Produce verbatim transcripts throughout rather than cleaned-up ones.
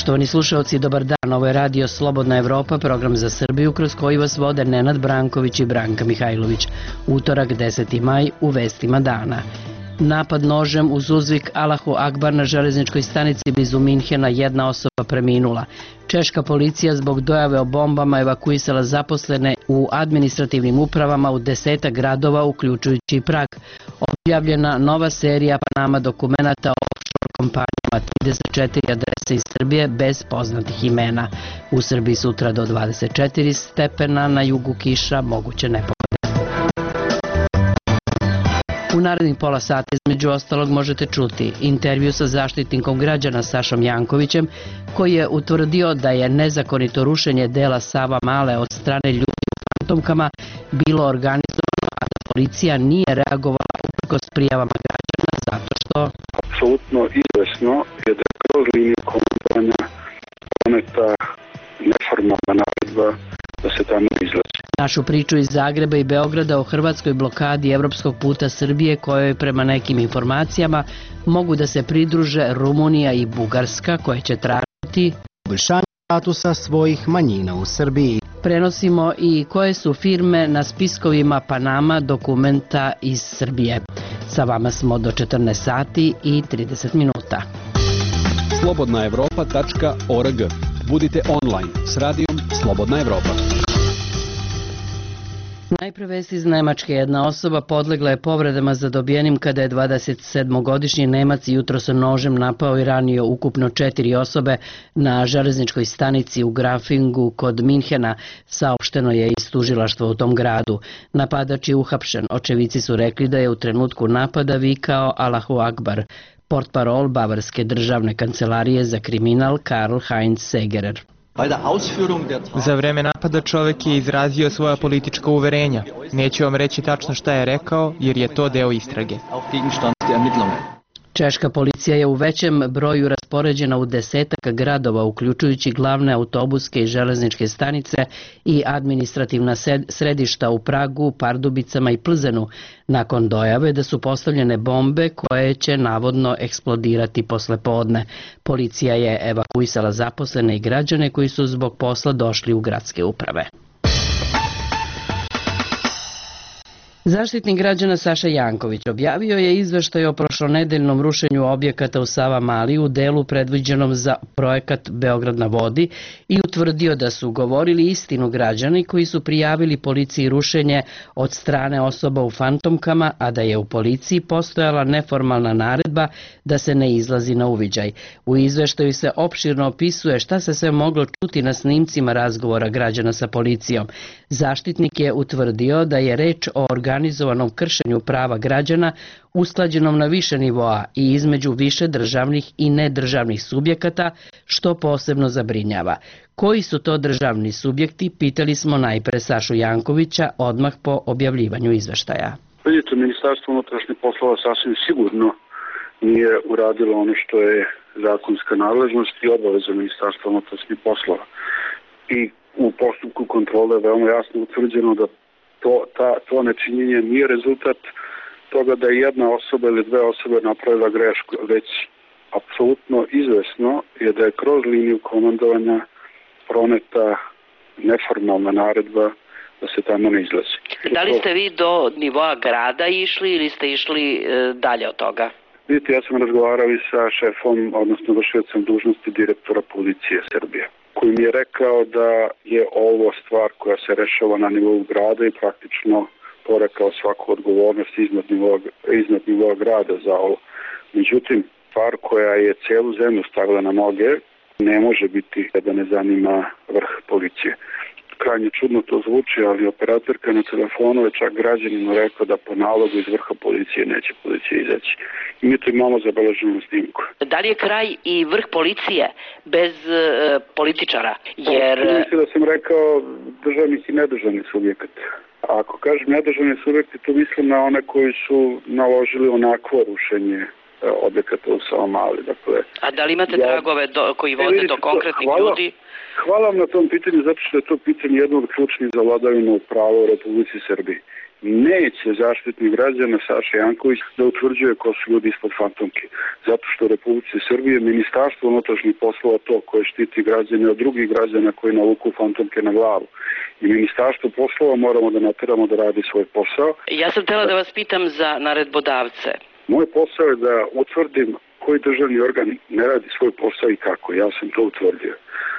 Poštovani slušalci, dobar dan. Ovo je radio Slobodna Evropa, program za Srbiju kroz koji vas vode Nenad Branković i Branka Mihajlović. Utorak, deseti maj, u vestima dana. Napad nožem uz uzvik Allahu Akbar na železničkoj stanici blizu Minhena, jedna osoba preminula. Češka policija zbog dojave o bombama evakuisala zaposlene u administrativnim upravama u desetak gradova, uključujući i Prag. Objavljena nova serija Panama dokumenata o offshore kompanijama, trideset četiri adrese iz Srbije bez poznatih imena. U Srbiji sutra do dvadeset četiri stepena, na jugu kiša, moguće nepogode. U narednih pola sata između ostalog možete čuti intervju sa zaštitnikom građana Sašom Jankovićem, koji je utvrdio da je nezakonito rušenje dela Savamale od strane ljudi u fantomkama bilo organizovano, a da policija nije reagovala uprkos prijavama građana zato što... Apsolutno izvesno je da je kroz liniju komandovanja doneta neformalna naredba da se tamo izlazi. Našu priču iz Zagreba i Beograda o hrvatskoj blokadi evropskog puta Srbije, kojoj prema nekim informacijama mogu da se pridruže Rumunija i Bugarska, koje će tražiti poboljšanje statusa svojih manjina u Srbiji. Prenosimo i koje su firme na spiskovima Panama dokumenta iz Srbije. Sa vama smo do četrnaest sati i trideset minuta. slobodna evropa tačka org. Budite online s radijom Slobodna Evropa. Najpre vest iz Nemačke. Jedna osoba podlegla je povredama zadobijenim kada je dvadesetsedmogodišnji Nemac jutros nožem napao i ranio ukupno četiri osobe na železničkoj stanici u Grafingu kod Minhena, saopšteno je iz tužilaštva u tom gradu. Napadač je uhapšen. Očevici su rekli da je u trenutku napada vikao Allahu Akbar. Portparol Bavarske državne kancelarije za kriminal Karl Heinz Segerer. Za vreme napada čovek je izrazio svoja politička uverenja. Neću vam reći tačno šta je rekao, jer je to deo istrage. Češka policija je u većem broju raspoređena u desetak gradova, uključujući glavne autobuske i železničke stanice i administrativna središta u Pragu, Pardubicama i Plzenu, nakon dojave da su postavljene bombe koje će navodno eksplodirati posle podne. Policija je evakuisala zaposlene i građane koji su zbog posla došli u gradske uprave. Zaštitnik građana Saša Janković objavio je izveštaj o prošlonedeljnom rušenju objekata u Savamali u delu predviđenom za projekat Beograd na vodi i utvrdio da su govorili istinu građani koji su prijavili policiji rušenje od strane osoba u fantomkama, a da je u policiji postojala neformalna naredba da se ne izlazi na uviđaj. U izveštaju se opširno opisuje šta se sve moglo čuti na snimcima razgovora građana sa policijom. Zaštitnik je utvrdio da je reč o organizovanom kršenju prava građana usklađenom na više nivoa i između više državnih i nedržavnih subjekata, što posebno zabrinjava. Koji su to državni subjekti, pitali smo najpre Sašu Jankovića odmah po objavljivanju izveštaja. Vidite, Ministarstvo unutrašnjih poslova sasvim sigurno nije uradilo ono što je zakonska nadležnost i obaveza Ministarstva unutrašnjih poslova. I u postupku kontrole je veoma jasno utvrđeno da to, ta, to nečinjenje nije rezultat toga da je jedna osoba ili dve osobe napravila grešku, već apsolutno izvesno je da je kroz liniju komandovanja proneta neformalna naredba da se tamo ne izlazi. Da li ste vi do nivoa grada išli ili ste išli e, dalje od toga? Vidite, ja sam razgovarao i sa šefom, odnosno vršiocem dužnosti direktora policije Srbije, koji mi je rekao da je ovo stvar koja se rešava na nivou grada i praktično porekao svaku odgovornost iznad nivoa, iznad nivoa grada za ovo. Međutim, stvar koja je celu zemlju stavila na noge ne može biti da ne zanima vrh policije. Krajnje čudno to zvuči, ali operatorka na telefonu je čak građaninu rekao da po nalogu iz vrha policije neće policija izaći. I mi to imamo zabeleženu snimku. Da li je kraj i vrh policije bez e, političara? Jer... Mislim da sam rekao državnih i nedržavnih subjekata. A ako kažem nedržavni subjekti, to mislim na one koji su naložili onakvo rušenje objekata u Savamali. Dakle, a da li imate ja, tragove do, koji vode do konkretnih hvala, ljudi? Hvala vam na tom pitanju, zato što je to pitanje jedno od ključnih za vladavinu prava u Republici Srbiji. Neće zaštitnik građana Saša Janković da utvrđuje ko su ljudi ispod fantomke. Zato što u Republici Srbije Ministarstvo unutrašnjih poslova to koje štiti građane od drugih građana koji navuku fantomke na glavu. I Ministarstvo poslova moramo da nateramo da radi svoj posao. Ja sam htjela da vas pitam za naredbodavce. Moj posao je da utvrdim koji državni organ ne radi svoj posao i kako. Ja sam to utvrdio.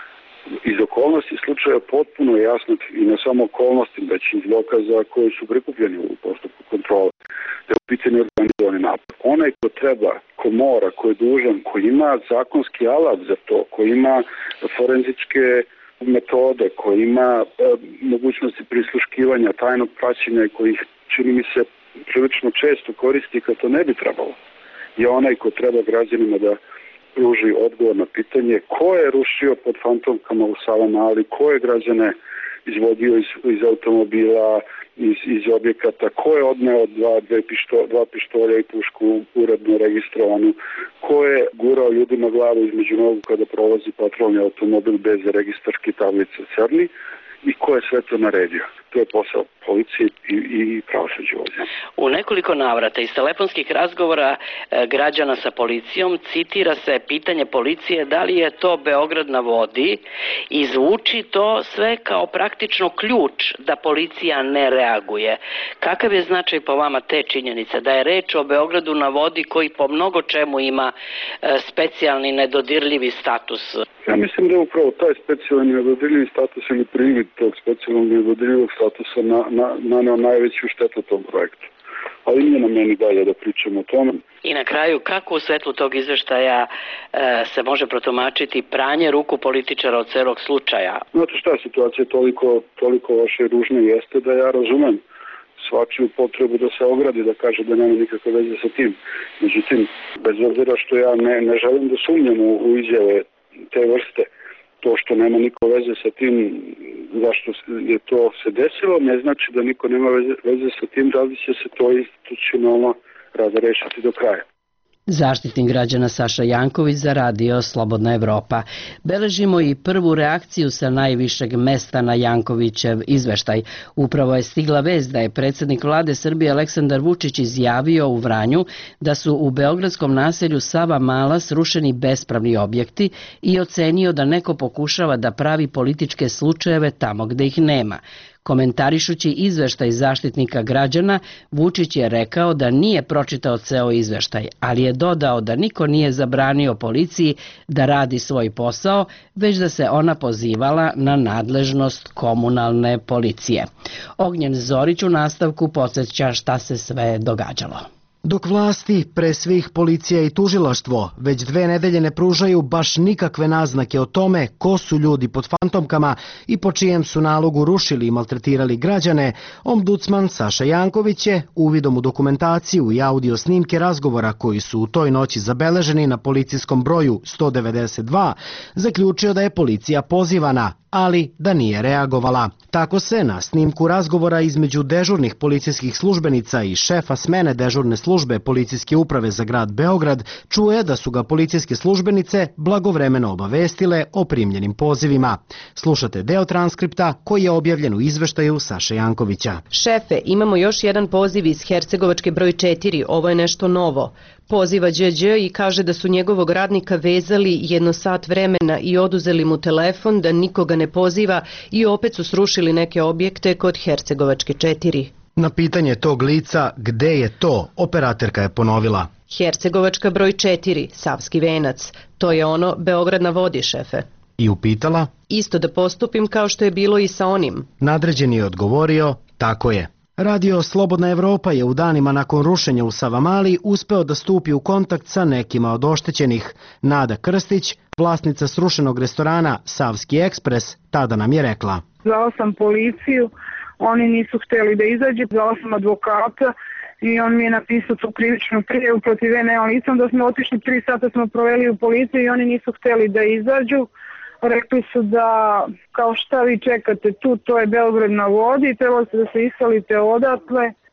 Iz okolnosti slučaja potpuno je jasno i na samo okolnosti, već iz dokaza koji su prikupljeni u postupku kontrole, da je u pitanju organizovani napad. Onaj ko treba, ko mora, ko je dužan, ko ima zakonski alat za to, ko ima forenzičke metode, ko ima e, mogućnosti prisluškivanja, tajnog praćenja i kojih, čini mi se, prilično često koristi kad to ne bi trebalo, je onaj ko treba građanima da pruži odgovor na pitanje ko je rušio pod fantomkama u Savamali, ko je građane izvodio iz, iz automobila, iz, iz objekata, ko je odneo dva, dve pišto, dva pištolja i pušku uredno registrovanu, ko je gurao ljudima glavu između nogu kada prolazi patrolni automobil bez registarske tablice crni i ko je sve to naredio. To je posao policije i, i pravosuđa ovdje. U nekoliko navrata iz telefonskih razgovora e, građana sa policijom citira se pitanje policije da li je to Beograd na vodi i zvuči to sve kao praktično ključ da policija ne reaguje. Kakav je značaj po vama te činjenice da je reč o Beogradu na vodi koji po mnogo čemu ima e, specijalni nedodirljivi status? Ja mislim da je upravo taj specijalni nedodirljivi status ili privid tog specijalnog nedodirljivog statusa na, na, naneo najveću štetu tom projektu. Ali nije na meni dalje da pričamo o tome. I na kraju, kako u svetlu tog izveštaja e, se može protumačiti pranje ruku političara od celog slučaja? Znate šta, situacija toliko, toliko vaše ružne jeste da ja razumem svačiju potrebu da se ogradi, da kaže da nema nikakve veze sa tim. Međutim, bez obzira što ja ne, ne želim da sumnjam u, u izjave te vrste, to što nema niko veze sa tim zašto je to se desilo, ne znači da niko nema veze, veze sa tim da li će se to institucionalno razrešiti do kraja. Zaštitnik građana Saša Janković za radio Slobodna Evropa. Beležimo i prvu reakciju sa najvišeg mesta na Jankovićev izveštaj. Upravo je stigla vest da je predsjednik vlade Srbije Aleksandar Vučić izjavio u Vranju da su u beogradskom naselju Savamala srušeni bespravni objekti i ocenio da neko pokušava da pravi političke slučajeve tamo gde ih nema. Komentarišući izveštaj Zaštitnika građana, Vučić je rekao da nije pročitao ceo izveštaj, ali je dodao da niko nije zabranio policiji da radi svoj posao, već da se ona pozivala na nadležnost komunalne policije. Ognjen Zorić u nastavku podsjeća šta se sve događalo. Dok vlasti, pre svih policija i tužilaštvo, već dve nedelje ne pružaju baš nikakve naznake o tome ko su ljudi pod fantomkama i po čijem su nalogu rušili i maltretirali građane, ombudsman Saša Janković je uvidom u dokumentaciju i audio snimke razgovora koji su u toj noći zabeleženi na policijskom broju sto devedeset dva, zaključio da je policija pozivana, ali da nije reagovala. Tako se na snimku razgovora između dežurnih policijskih službenica i šefa smene dežurne službe Policijske uprave za grad Beograd čuje da su ga policijske službenice blagovremeno obavestile o primljenim pozivima. Slušate deo transkripta koji je objavljen u izveštaju Saše Jankovića. Šefe, imamo još jedan poziv iz Hercegovačke broj četiri, ovo je nešto novo. Poziva Đđ i kaže da su njegovog radnika vezali jedno sat vremena i oduzeli mu telefon, da nikoga ne poziva i opet su srušili neke objekte kod Hercegovačke četiri. Na pitanje tog lica gde je to, operaterka je ponovila. Hercegovačka broj četiri, Savski venac. To je ono Beograd na vodi, šefe. I upitala? Isto da postupim kao što je bilo i sa onim. Nadređeni je odgovorio, tako je. Radio Slobodna Evropa je u danima nakon rušenja u Savamali uspeo da stupi u kontakt sa nekima od oštećenih. Nada Krstić, vlasnica srušenog restorana Savski ekspres, tada nam je rekla. Zvala sam policiju, oni nisu hteli da izađe, zvala sam advokata i on mi je napisao tu krivičnu prijavu protiv mene licom, da smo otišli tri sata smo proveli u policiju i oni nisu hteli da izađu. Rekli su da kao šta vi čekate tu, to je Beograd na vodi, trebalo se da se iselite odatle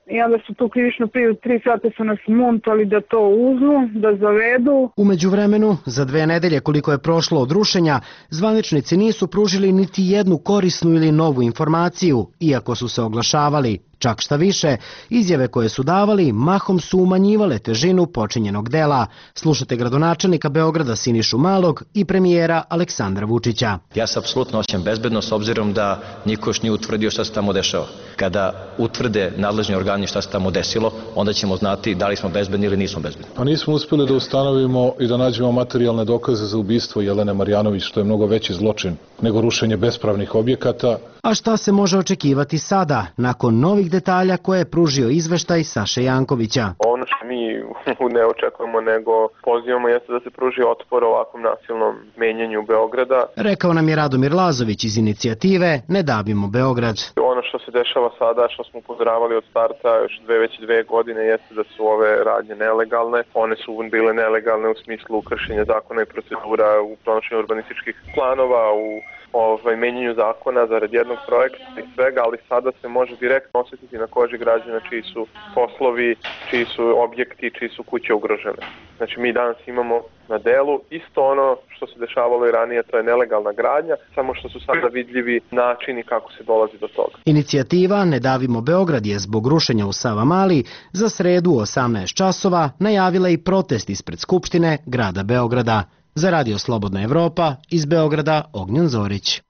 i onda su tu krivičnu prijavu tri sata su nas muntali da to uzmu, da zavedu. U međuvremenu, za dve nedelje koliko je prošlo od rušenja, zvaničnici nisu pružili niti jednu korisnu ili novu informaciju, iako su se oglašavali. Čak šta više, izjave koje su davali mahom su umanjivale težinu počinjenog dela. Slušate gradonačelnika Beograda Sinišu Malog i premijera Aleksandra Vučića. Ja se apsolutno osjećam bezbedno s obzirom da niko još nije utvrdio šta se tamo dešava. Kada utvrde nadležni organi šta se tamo desilo, onda ćemo znati da li smo bezbedni ili nismo bezbedni. Pa nismo uspeli da ustanovimo i da nađemo materijalne dokaze za ubistvo Jelene Marjanović, što je mnogo veći zločin nego rušenje bespravnih objekata. A šta se može očekivati sada, nakon novih detalja koje je pružio izveštaj Saše Jankovića? Ono što mi ne očekujemo nego pozivamo jeste da se pruži otpor ovakvom nasilnom menjanju Beograda. Rekao nam je Radomir Lazović iz inicijative Ne davimo Beograd. Ono što se dešava sada, što smo upozoravali od starta još dve već dve godine, jeste da su ove radnje nelegalne. One su bile nelegalne u smislu kršenja zakona i procedura u donošenju urbanističkih planova, u ovaj, menjanju zakona zarad jednog projekta i svega, ali sada se može direktno osjetiti na koži građana čiji su poslovi, čiji su objekti, čiji su kuće ugrožene. Znači mi danas imamo na delu isto ono što se dešavalo i ranije, to je nelegalna gradnja, samo što su sada vidljivi načini kako se dolazi do toga. Inicijativa Ne davimo Beograd je zbog rušenja u Savamali za sredu u osamnaest časova najavila i protest ispred Skupštine grada Beograda. Za Radio Slobodna Evropa, iz Beograda, Ognjen Zorić.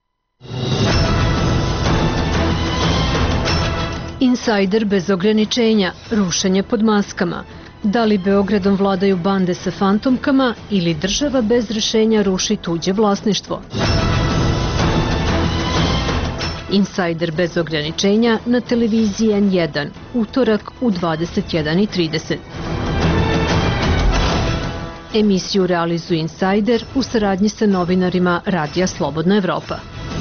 Insajder bez ograničenja, rušenje pod maskama. Da li Beogradom vladaju bande sa fantomkama ili država bez rešenja ruši tuđe vlasništvo? Insajder bez ograničenja na televiziji N jedan, utorak u dvadeset jedan i trideset. Emisiju realizuje Insajder u saradnji sa novinarima Radija Slobodna Evropa.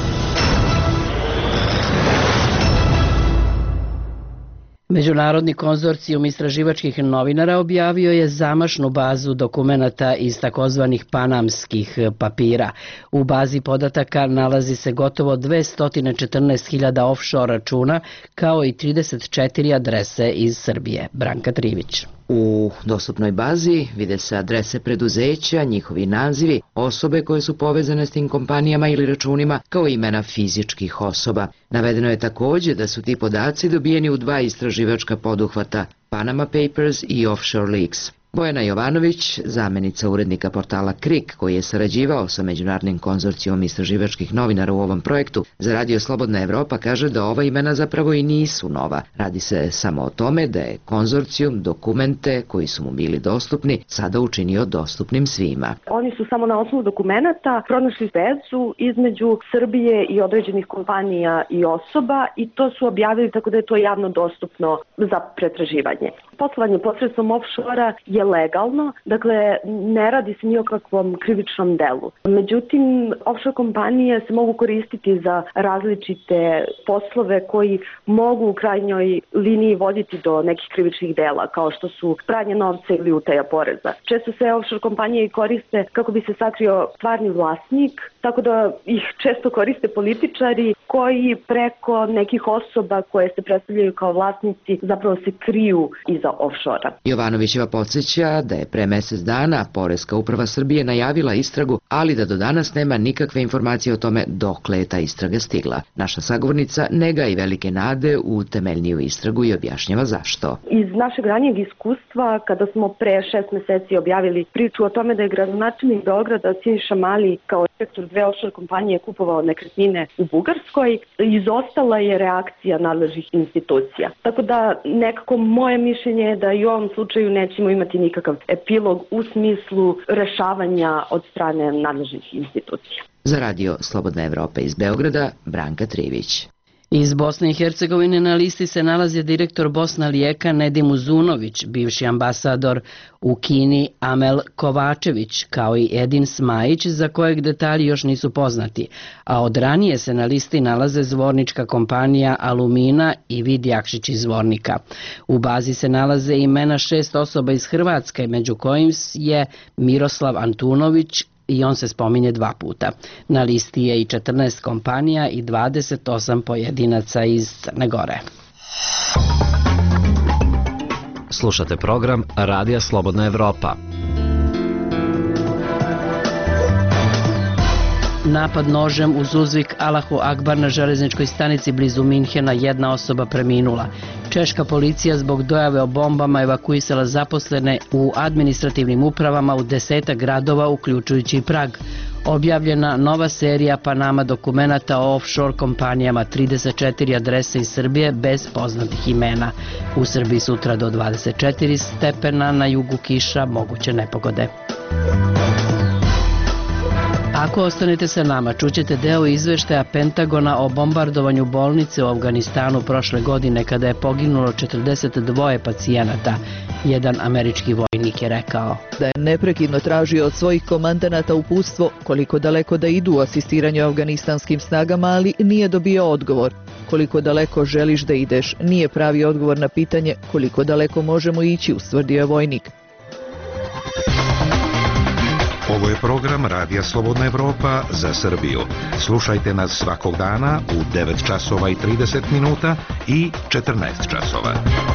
Međunarodni konzorcijum istraživačkih novinara objavio je zamašnu bazu dokumenata iz takozvanih panamskih papira. U bazi podataka nalazi se gotovo dvesta četrnaest hiljada offshore računa, kao i trideset četiri adrese iz Srbije. Branka Trivić. U dostupnoj bazi vide se adrese preduzeća, njihovi nazivi, osobe koje su povezane s tim kompanijama ili računima, kao imena fizičkih osoba. Navedeno je također da su ti podaci dobijeni u dva istraživačka poduhvata, Panama Papers i Offshore Leaks. Bojana Jovanović, zamenica urednika portala Krik, koji je sarađivao sa Međunarodnim konzorcijom istraživačkih novinara u ovom projektu, za Radio Slobodna Evropa kaže da ova imena zapravo i nisu nova. Radi se samo o tome da je konzorcijum dokumente koji su mu bili dostupni sada učinio dostupnim svima. Oni su samo na osnovu dokumenata pronašli vezu između Srbije i određenih kompanija i osoba i to su objavili tako da je to javno dostupno za pretraživanje. Poslovanje posredstvom offshore je legalno, dakle ne radi se ni o kakvom krivičnom delu. Međutim, offshore kompanije se mogu koristiti za različite poslove koji mogu u krajnjoj liniji voditi do nekih krivičnih dela, kao što su pranje novca ili utaja poreza. Često se offshore kompanije koriste kako bi se sakrio stvarni vlasnik, tako da ih često koriste političari koji preko nekih osoba koje se predstavljaju kao vlasnici zapravo se kriju iza offshore-a. Jovanovićeva podsjeća da je pre mesec dana Poreska uprava Srbije najavila istragu, ali da do danas nema nikakve informacije o tome dokle je ta istraga stigla. Naša sagovornica nega i velike nade u temeljniju istragu i objašnjava zašto. Iz našeg ranijeg iskustva, kada smo pre šest meseci objavili priču o tome da je gradonačelnik Beograda Siniša Mali kao direktor dve offshore kompanije kupovao nekretnine u Bugarskoj, izostala je reakcija nadležnih institucija. Tako da nekako moje mišljenje je da i u ovom slučaju nećemo imati nikakav epilog u smislu rešavanja od strane nadležnih institucija. Za Radio Slobodna Evropa iz Beograda, Branka Trivić. Iz Bosne i Hercegovine na listi se nalazi direktor Bosna Lijeka Nedim Uzunović, bivši ambasador u Kini Amel Kovačević, kao i Edin Smajić, za kojeg detalji još nisu poznati, a od ranije se na listi nalaze zvornička kompanija Alumina i Vid Jakšić iz Zvornika. U bazi se nalaze imena šest osoba iz Hrvatske, među kojim je Miroslav Antunović, i on se spominje dva puta. Na listi je i četrnaest kompanija i dvadeset osam pojedinaca iz Crne Gore. Slušate program Radija Slobodna Evropa. Napad nožem uz uzvik Allahu Akbar na železničkoj stanici blizu Minhena, jedna osoba preminula. Češka policija zbog dojave o bombama evakuisala zaposlene u administrativnim upravama u desetak gradova, uključujući i Prag. Objavljena nova serija Panama dokumenata o offshore kompanijama, trideset četiri adrese iz Srbije bez poznatih imena. U Srbiji sutra do dvadeset četiri stepena, na jugu kiša, moguće nepogode. Ako ostanete sa nama, čućete deo izveštaja Pentagona o bombardovanju bolnice u Afganistanu prošle godine kada je poginulo četrdeset dva pacijenata. Jedan američki vojnik je rekao da je neprekidno tražio od svojih komandanata uputstvo koliko daleko da idu u asistiranju afganistanskim snagama, ali nije dobio odgovor. Koliko daleko želiš da ideš, nije pravi odgovor na pitanje koliko daleko možemo ići, ustvrdio je vojnik. Ovo je program Radija Slobodna Evropa za Srbiju. Slušajte nas svakog dana u devet časova i trideset minuta i četrnaest časova.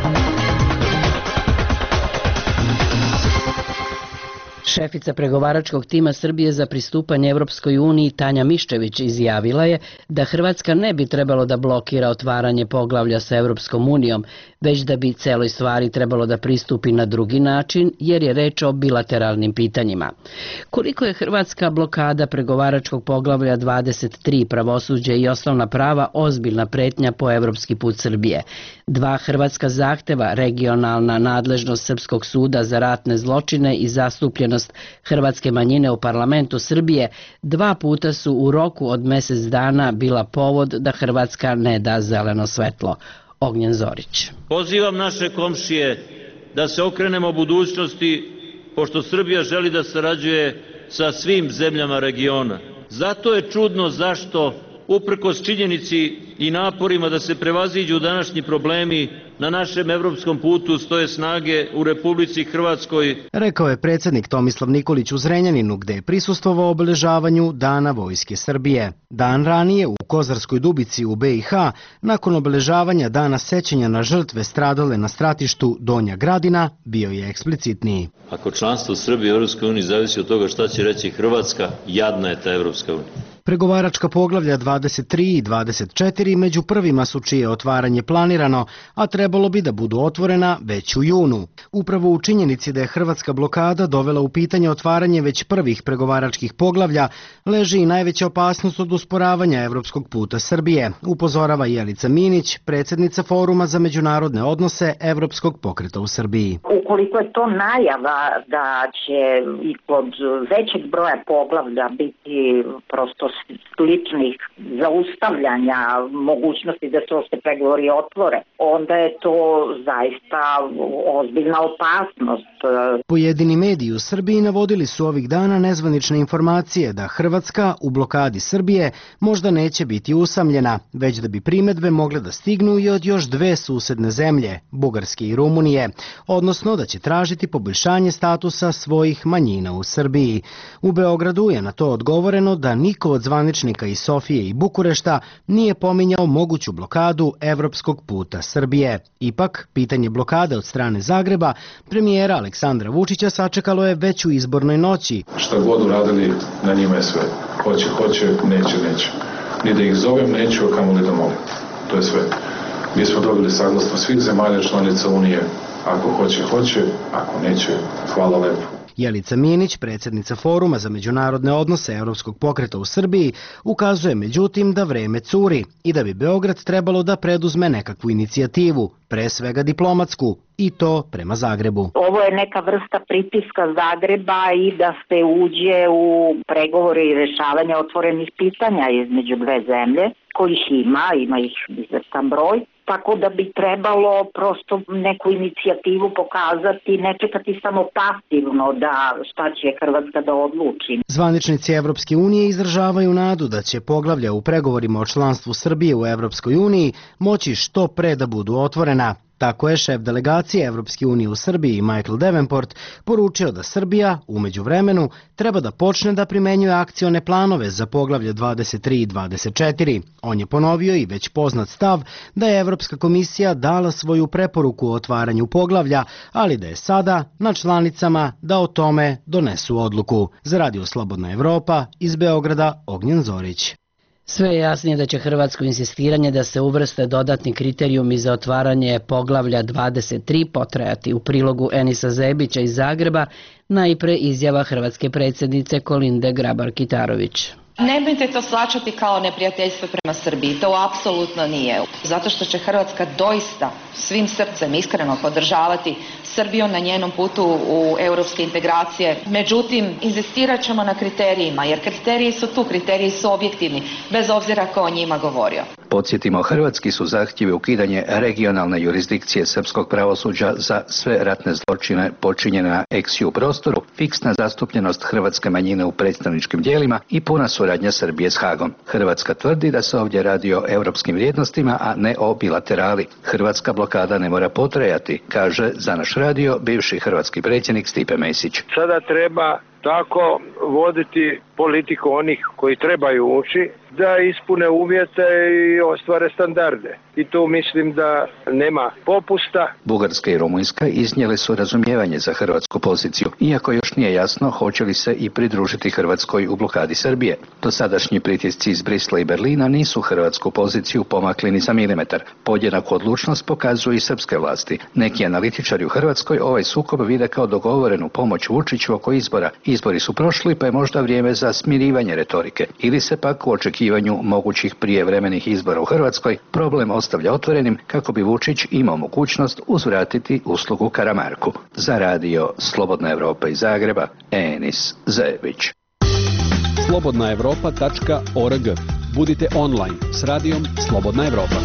Šefica pregovaračkog tima Srbije za pristupanje Evropskoj uniji Tanja Miščević izjavila je da Hrvatska ne bi trebalo da blokira otvaranje poglavlja sa Evropskom unijom, već da bi celoj stvari trebalo da pristupi na drugi način, jer je reč o bilateralnim pitanjima. Koliko je Hrvatska blokada pregovaračkog poglavlja dvadeset tri pravosuđe i osnovna prava ozbiljna pretnja po evropski put Srbije? Dva hrvatska zahteva, regionalna nadležnost Srpskog suda za ratne zločine i zastupljenost hrvatske manjine u parlamentu Srbije, dva puta su u roku od mesec dana bila povod da Hrvatska ne da zeleno svetlo. Ognjen Zorić. Pozivam naše komšije da se okrenemo budućnosti, pošto Srbija želi da sarađuje sa svim zemljama regiona. Zato je čudno zašto, uprkos činjenici i naporima da se prevaziđu današnji problemi, na našem evropskom putu stoje snage u Republici Hrvatskoj. Rekao je predsjednik Tomislav Nikolić u Zrenjaninu, gde je prisustvovao obeležavanju Dana Vojske Srbije. Dan ranije u Kozarskoj Dubici u be i ha, nakon obeležavanja Dana sećanja na žrtve stradale na stratištu Donja Gradina, bio je eksplicitniji. Ako članstvo Srbije u Evropskoj uniji zavisi od toga šta će reći Hrvatska, jadna je ta Evropska unija. Pregovaračka poglavlja dvadeset tri i dvadeset četiri među prvima su čije otvaranje planirano, a trebalo bi da budu otvorena već u junu. Upravo u činjenici da je hrvatska blokada dovela u pitanje otvaranje već prvih pregovaračkih poglavlja, leži i najveća opasnost od usporavanja evropskog puta Srbije, upozorava Jelica Minić, predsjednica Foruma za međunarodne odnose Evropskog pokreta u Srbiji. Ukoliko je to najava da će i kod većeg broja poglavlja biti prosto sličnih zaustavljanja mogućnosti da se ošte pregovori otvore, onda je to zaista ozbiljna opasnost. Pojedini mediji u Srbiji navodili su ovih dana nezvanične informacije da Hrvatska u blokadi Srbije možda neće biti usamljena, već da bi primedbe mogle da stignu i od još dve susedne zemlje, Bugarske i Rumunije, odnosno da će tražiti poboljšanje statusa svojih manjina u Srbiji. U Beogradu je na to odgovoreno da niko od zvaničnika iz Sofije i Bukurešta nije pominjao moguću blokadu evropskog puta Srbije. Ipak, pitanje blokade od strane Zagreba, premijera Aleksandra Vučića sačekalo je već u izbornoj noći. Šta god uradili, na njima je sve. Hoće, hoće, neće, neće. Ni da ih zovem, neću, a kamoli da molim. To je sve. Mi smo dobili saglasno svih zemalja članica Unije. Ako hoće, hoće, ako neće, hvala lepo. Jelica Minić, predsjednica Foruma za međunarodne odnose Evropskog pokreta u Srbiji, ukazuje međutim da vreme curi i da bi Beograd trebalo da preduzme nekakvu inicijativu, pre svega diplomatsku, i to prema Zagrebu. Ovo je neka vrsta pritiska Zagreba i da se uđe u pregovore i rešavanje otvorenih pitanja između dve zemlje, kojih ima, ima ih izvestan broj. Tako da bi trebalo prosto neku inicijativu pokazati, ne čekati samo pasivno da šta će Hrvatska da odluči. Zvaničnici Evropske unije izražavaju nadu da će poglavlja u pregovorima o članstvu Srbije u Evropskoj uniji moći što pre da budu otvorena. Tako je šef delegacije Evropske unije u Srbiji Michael Davenport poručio da Srbija, u međuvremenu, treba da počne da primenjuje akcione planove za poglavlje dvadeset tri i dvadeset četiri. On je ponovio i već poznat stav da je Evropska komisija dala svoju preporuku o otvaranju poglavlja, ali da je sada na članicama da o tome donesu odluku. Za Radio Slobodna Evropa, iz Beograda, Ognjen Zorić. Sve je jasnije da će hrvatsko insistiranje da se uvrste dodatni kriterijumi za otvaranje poglavlja dvadeset tri potrajati. U prilogu Enisa Zebića iz Zagreba najpre izjava hrvatske predsjednice Kolinde Grabar-Kitarović. Nemojte to shvaćati kao neprijateljstvo prema Srbiji, to apsolutno nije. Zato što će Hrvatska doista svim srcem iskreno podržavati Srbiju na njenom putu u europske integracije. Međutim, inzistirat ćemo na kriterijima, jer kriteriji su tu, kriteriji su objektivni, bez obzira ko o njima govorio. Podsjetimo, hrvatski su zahtjevi ukidanje regionalne jurisdikcije srpskog pravosuđa za sve ratne zločine počinjene na ex-ju prostoru, fiksna zastupljenost hrvatske manjine u predstavničkim tijelima i puna suradnja Srbije s Hagom. Hrvatska tvrdi da se ovdje radi o europskim vrijednostima, a ne o bilaterali. Hrvatska blokada ne mora potrajati, kaže za naš radio bivši hrvatski predsjednik Stipe Mesić. Sada treba tako voditi politiku onih koji trebaju ući da ispune uvjete i ostvare standarde. I tu mislim da nema popusta. Bugarska i Rumunjska iznijele su razumijevanje za hrvatsku poziciju, iako još nije jasno hoće li se i pridružiti Hrvatskoj u blokadi Srbije. Dosadašnji pritisci iz Brisla i Berlina nisu hrvatsku poziciju pomakli ni za milimetar. Podjednaku odlučnost pokazuju i srpske vlasti. Neki analitičari u Hrvatskoj ovaj sukob vide kao dogovorenu pomoć Vučiću oko izbora. Izbori su prošli, pa je možda vrijeme za smirivanje retorike. Ili se pak u očekivanju mogućih prijevremenih izbora u Hrvatskoj problem ostavlja otvorenim kako bi Vučić imao mogućnost uzvratiti uslugu Karamarku. Za radio Slobodna Evropa iz Zagreba, Enis Zević. slobodna evropa tačka org. Budite online s radijom Slobodna Evropa.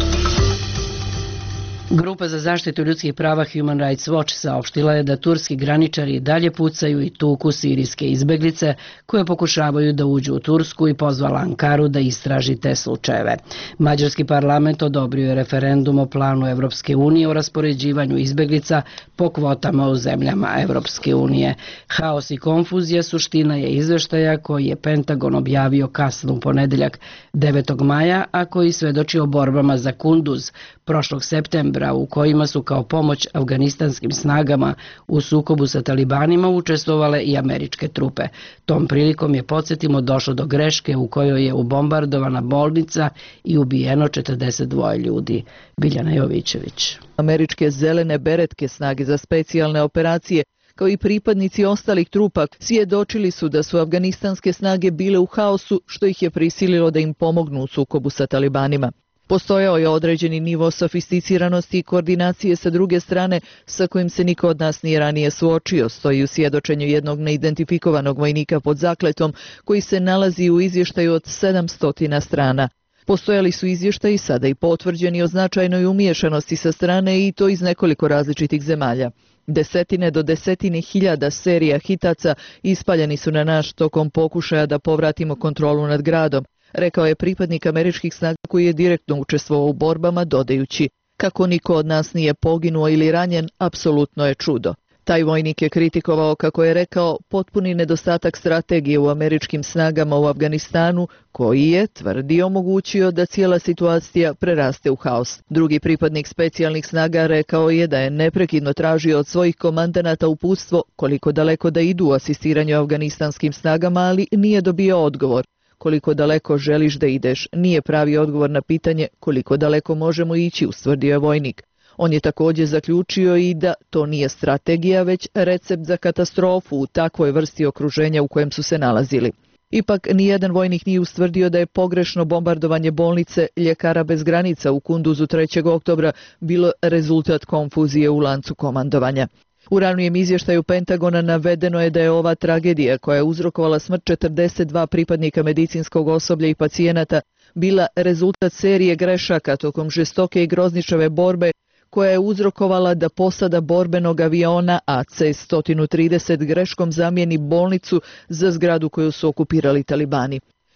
Grupa za zaštitu ljudskih prava Human Rights Watch saopštila je da turski graničari dalje pucaju i tuku sirijske izbeglice koje pokušavaju da uđu u Tursku i pozvala Ankaru da istraži te slučajeve. Mađarski parlament odobrio je referendum o planu Evropske unije o raspoređivanju izbeglica po kvotama u zemljama Evropske unije. Haos i konfuzija suština je izveštaja koji je Pentagon objavio kasno u ponedeljak devetog maja, a koji svedoči o borbama za Kunduz prošlog septembra, u kojima su kao pomoć afganistanskim snagama u sukobu sa talibanima učestvovale i američke trupe. Tom prilikom je, podsjetimo, došlo do greške u kojoj je ubombardovana bolnica i ubijeno četrdeset dva ljudi. Biljana Jovićević. Američke zelene beretke, snage za specijalne operacije, kao i pripadnici ostalih trupa, svjedočili su da su afganistanske snage bile u haosu, što ih je prisililo da im pomognu u sukobu sa talibanima. Postojao je određeni nivo sofisticiranosti i koordinacije sa druge strane sa kojim se niko od nas nije ranije suočio, stoji u svjedočenju jednog neidentifikovanog vojnika pod zakletom koji se nalazi u izvještaju od sedamsto strana. Postojali su izvještaji sada i potvrđeni o značajnoj umiješanosti sa strane i to iz nekoliko različitih zemalja. Desetine do desetine hiljada serija hitaca ispaljeni su na naš tokom pokušaja da povratimo kontrolu nad gradom, rekao je pripadnik američkih snaga koji je direktno učestvovao u borbama, dodajući: kako niko od nas nije poginuo ili ranjen, apsolutno je čudo. Taj vojnik je kritikovao, kako je rekao, potpuni nedostatak strategije u američkim snagama u Afganistanu, koji je, tvrdi, omogućio da cijela situacija preraste u haos. Drugi pripadnik specijalnih snaga rekao je da je neprekidno tražio od svojih komandanata uputstvo koliko daleko da idu u asistiranju afganistanskim snagama, ali nije dobio odgovor. Koliko daleko želiš da ideš, nije pravi odgovor na pitanje koliko daleko možemo ići, ustvrdio je vojnik. On je također zaključio i da to nije strategija, već recept za katastrofu u takvoj vrsti okruženja u kojem su se nalazili. Ipak, nijedan vojnik nije ustvrdio da je pogrešno bombardovanje bolnice Ljekara bez granica u Kunduzu trećeg oktobra bilo rezultat konfuzije u lancu komandovanja. U ranijem izvještaju Pentagona navedeno je da je ova tragedija, koja je uzrokovala smrt četrdeset dva pripadnika medicinskog osoblja i pacijenata, bila rezultat serije grešaka tokom žestoke i grozničave borbe koja je uzrokovala da posada borbenog aviona A C sto trideset greškom zamijeni bolnicu za zgradu koju su okupirali talibani.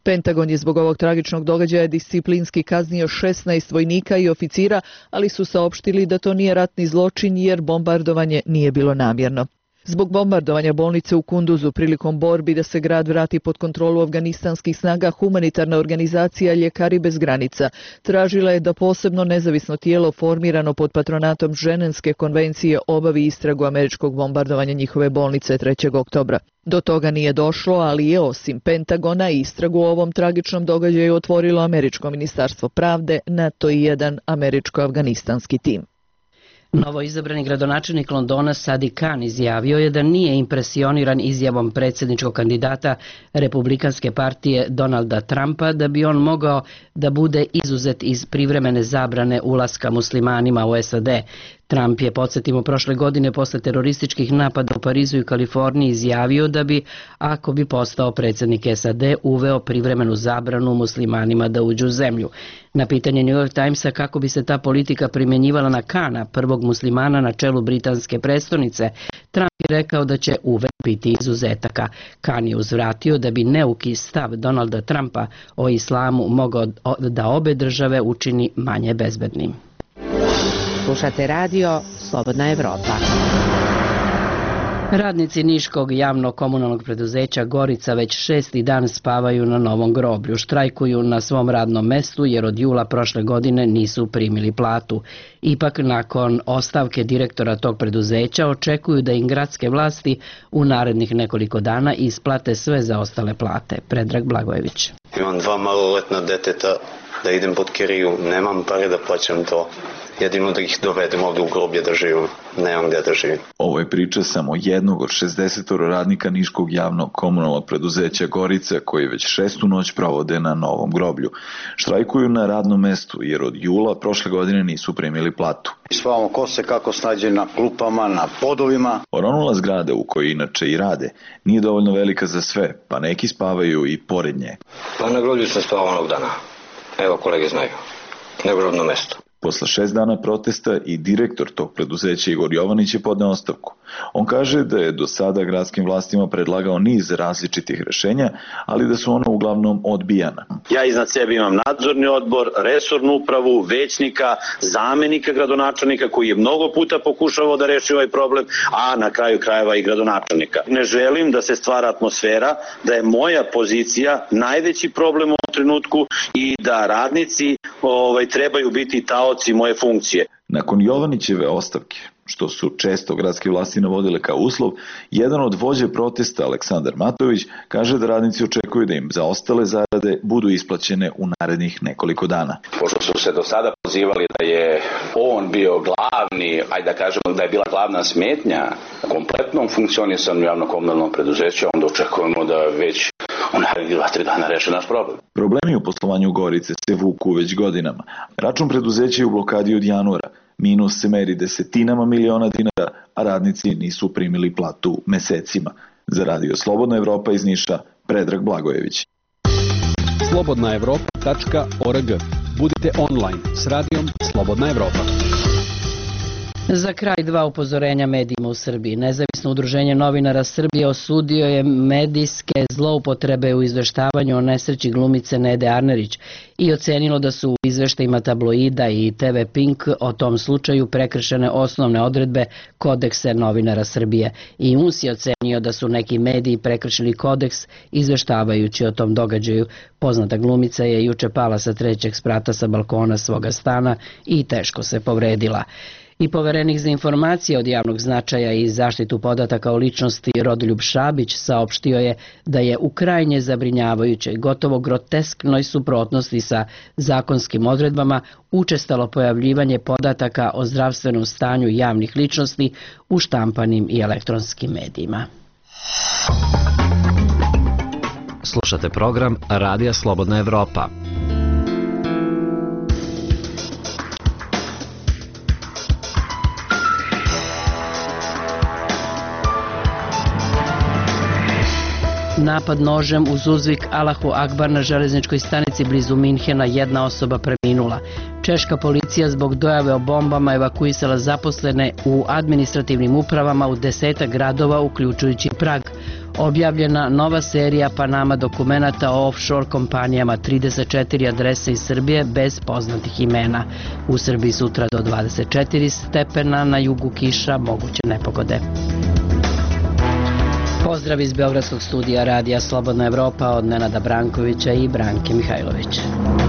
Pentagon je zbog ovog tragičnog događaja disciplinski kaznio šesnaest vojnika i oficira, ali su saopštili da to nije ratni zločin jer bombardovanje nije bilo namjerno. Zbog bombardovanja bolnice u Kunduzu prilikom borbi da se grad vrati pod kontrolu afganistanskih snaga, humanitarna organizacija Ljekari bez granica tražila je da posebno nezavisno tijelo formirano pod patronatom Ženevske konvencije obavi istragu američkog bombardovanja njihove bolnice trećeg oktobra. Do toga nije došlo, ali je osim Pentagona istragu o ovom tragičnom događaju otvorilo američko ministarstvo pravde, NATO i jedan američko-afganistanski tim. Novo izabrani gradonačelnik Londona Sadiq Khan izjavio je da nije impresioniran izjavom predsjedničkog kandidata Republikanske partije Donalda Trumpa da bi on mogao da bude izuzet iz privremene zabrane ulaska muslimanima u S A D. Trump je, podsjetimo, prošle godine posle terorističkih napada u Parizu i Kaliforniji izjavio da bi, ako bi postao predsjednik S A D, uveo privremenu zabranu muslimanima da uđu u zemlju. Na pitanje New York Timesa kako bi se ta politika primjenjivala na Khana, prvog muslimana na čelu britanske prestonice, Trump je rekao da će uvek biti izuzetaka. Khan je uzvratio da bi neuki stav Donalda Trumpa o islamu mogao da obe države učini manje bezbednim. Slušate radio Slobodna Evropa. Radnici Niškog javnog komunalnog preduzeća Gorica već šesti dan spavaju na novom groblju. Štrajkuju na svom radnom mestu jer od jula prošle godine nisu primili platu. Ipak nakon ostavke direktora tog preduzeća očekuju da im gradske vlasti u narednih nekoliko dana isplate sve zaostale plate. Predrag Blagojević. Imam dva maloletna deteta da idem pod kiriju, nemam pare da plaćam to. Jedino da ih dovedem ovdje u groblje da živim. Nemam gdje da živim. Ovo je priča samo jednog od šezdeset radnika Niškog javnog komunalnog preduzeća Gorica koji već šestu noć provode na novom groblju. Štrajkuju na radnom mestu jer od jula prošle godine nisu primili platu. Spavamo ko se kako snađe na klupama, na podovima. Oronula zgrade u kojoj inače i rade nije dovoljno velika za sve, pa neki spavaju i pored nje. Pa na groblju sam spavao onog dana. Evo kolege znaju. Na grobno mesto. Posle šest dana protesta i direktor tog preduzeća Igor Jovanić je podneo ostavku. On kaže da je do sada gradskim vlastima predlagao niz različitih rešenja, ali da su ona uglavnom odbijana. Ja iznad sebe imam nadzorni odbor, resornu upravu, većnika, zamenika gradonačelnika koji je mnogo puta pokušavao da reši ovaj problem, a na kraju krajeva i gradonačelnika. Ne želim da se stvara atmosfera da je moja pozicija najveći problem u ovom trenutku i da radnici ovaj, trebaju biti taoci moje funkcije. Nakon Jovanićeve ostavke, što su često gradske vlasti navodile kao uslov, jedan od vođe protesta, Aleksandar Matović, kaže da radnici očekuju da im zaostale zarade budu isplaćene u narednih nekoliko dana. Pošto su se do sada pozivali da je on bio glavni, ajde da kažemo da je bila glavna smetnja kompletnom funkcionisanju javno-komunalnog preduzeća, onda očekujemo da već u narednih dva tri dana reše naš problem. Problemi u poslovanju Gorice se vuku već godinama. Račun preduzeća je u blokadi od januara. Minus se meri desetinama miliona dinara, a radnici nisu primili platu mesecima. Za radio Slobodna Evropa iz Niša, Predrag Blagojević. slobodna evropa tačka org. Budite online s radijom Slobodna Evropa. Za kraj dva upozorenja medijima u Srbiji. Nezavisno udruženje novinara Srbije osudio je medijske zloupotrebe u izveštavanju o nesreći glumice Nede Arnerić i ocenilo da su u izveštajima tabloida i T V Pink o tom slučaju prekršene osnovne odredbe Kodeksa novinara Srbije. I U S je ocenio da su neki mediji prekršili kodeks izveštavajući o tom događaju. Poznata glumica je juče pala sa trećeg sprata sa balkona svoga stana i teško se povredila. I poverenik za informacije od javnog značaja i zaštitu podataka o ličnosti Rodoljub Šabić saopštio je da je u krajnje zabrinjavajućoj, gotovo grotesknoj suprotnosti sa zakonskim odredbama učestalo pojavljivanje podataka o zdravstvenom stanju javnih ličnosti u štampanim i elektronskim medijima. Slušate program Radija Slobodna Evropa. napad nožem uz uzvik Allahu Akbar na železničkoj stanici blizu Minhena, jedna osoba preminula. Češka policija zbog dojave o bombama evakuisala zaposlene u administrativnim upravama u desetak gradova, uključujući Prag. Objavljena nova serija Panama dokumenata o offshore kompanijama, trideset četiri adrese iz Srbije bez poznatih imena. U Srbiji sutra do dvadeset četiri stepena, na jugu kiša, moguće nepogode. Pozdrav iz Beogradskog studija Radija Slobodna Evropa od Nenada Brankovića i Branke Mihajlović.